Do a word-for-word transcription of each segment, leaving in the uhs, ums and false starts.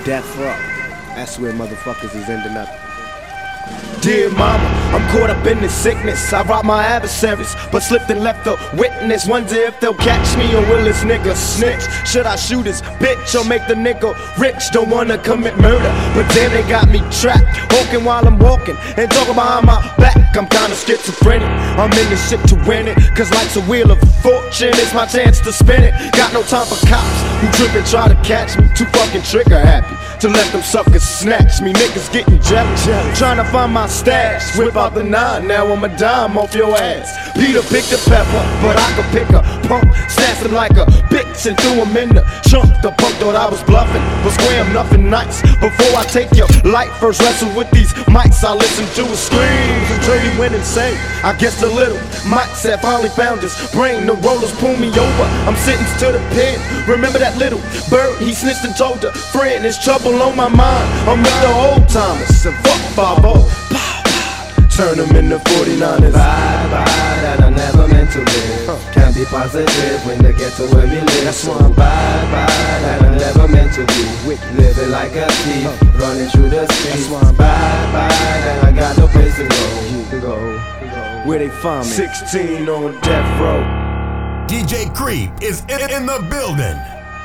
Death row. That's where motherfuckers is ending up. Dear mama, I'm caught up in this sickness. I robbed my adversaries, but slipped and left a witness. Wonder if they'll catch me or will this nigga snitch? Should I shoot this bitch or make the nigga rich? Don't wanna commit murder, but damn they got me trapped. Walking while I'm walking and talking behind my back. I'm kinda schizophrenic. I'm in this shit to win it, cause life's a wheel of fortune. It's my chance to spin it. Got no time for cops who trip and try to catch me. Too fucking trigger happy to let them suckers snatch me. Niggas getting jealous, trying to find my stash. Whip out the nine, now I'm a dime off your ass. Peter picked a pepper, but I could pick a punk. Snatched him like a bitch and threw him in the trunk. The punk thought I was bluffing, but scram nothing nice. Before I take your life, first wrestle with these mics. I listen to his screams until he went insane. I guess the little mics had finally found his brain. The rollers pull me over, I'm sentenced to the pen. Remember that little bird, he snitched and told a friend. There's trouble on my mind, I'm with the old timers. And fuck five oh, turn them into forty-niners. Bye bye, that I never meant to live. huh. Can't be positive when they get to where we live. That's So why I'm bye bye, that I never meant to be. Living like a thief, huh. running through the streets. That's why I'm bye bye, that I got no place to go. Go. Where they find me? sixteen on death row. D J Creep is in, in the building.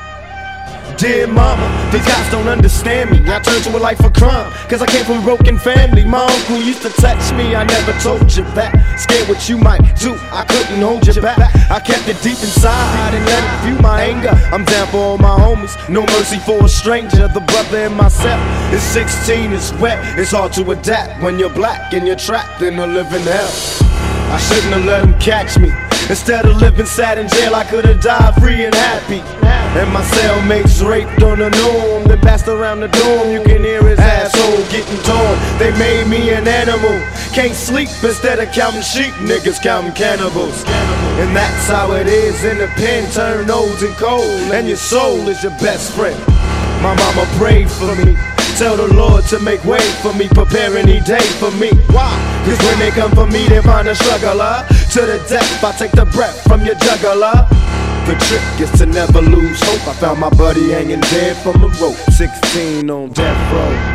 Dear mama, these guys don't understand me. I turned to a life of crime, cause I came from a broken family. My uncle used to touch me, I never told you that. Scared what you might do, I couldn't hold you back. I kept it deep inside and let it fuel my anger. I'm down for all my homies, no mercy for a stranger. The brother in myself is sixteen, it's wet. It's hard to adapt when you're black and you're trapped in a living hell. I shouldn't have let them catch me. Instead of living sad in jail, I could've died free and happy. And my cellmates raped on the norm, then passed around the dorm. You can hear his asshole getting torn. They made me an animal. Can't sleep instead of counting sheep. Niggas counting cannibals. And that's how it is in the pen. Turn old and cold, and your soul is your best friend. My mama prayed for me. Tell the Lord to make way for me, prepare any day for me. Why? Cause when they come for me, they find a struggler. To the death, I take the breath from your juggler. The trick is to never lose hope. I found my buddy hanging dead from a rope. sixteen on death row.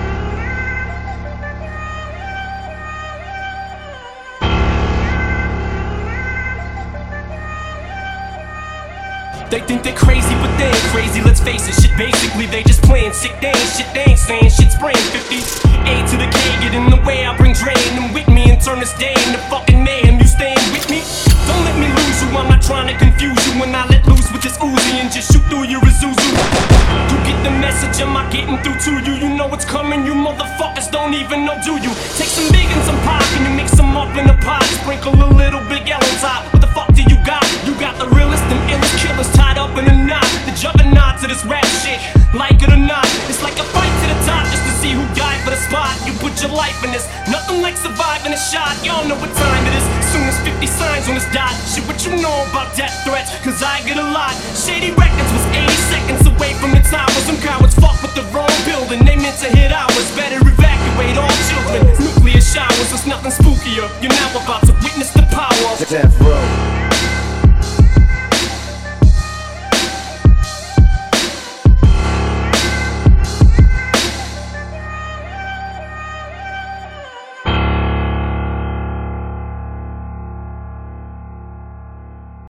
They think they're crazy, but they ain't crazy, let's face it. Shit, basically, they just playing sick. They ain't shit, they ain't saying shit. Spraying fifty A to the K, get in the way. I bring Dre and them with me and turn this day into fucking mayhem. You staying with me? Don't let me lose you, I'm not trying to confuse you. When I let loose with this Uzi and just shoot through your Isuzu. You get the message, am I getting through to you? You know what's coming, you motherfuckers don't even know, do you? Take some big and some pop and you mix them up in a pot. Sprinkle a little Big L on top. What the fuck do you got? You got the realest and illest killers tied up in a knot. The juggernaut to this rap shit, like it or not. It's like a fight to the top just to see who died for the spot. You put your life in this, nothing like surviving a shot. Y'all know what time it is, soon as fifty signs on this dot. Shit, what you know about death threats, cause I get a lot. Shady Records was eighty seconds away from the tower. Some cowards fuck with the wrong building, they meant to hit ours. Better evacuate all children, nuclear showers. There's nothing spookier, you're now about to witness the power of death row.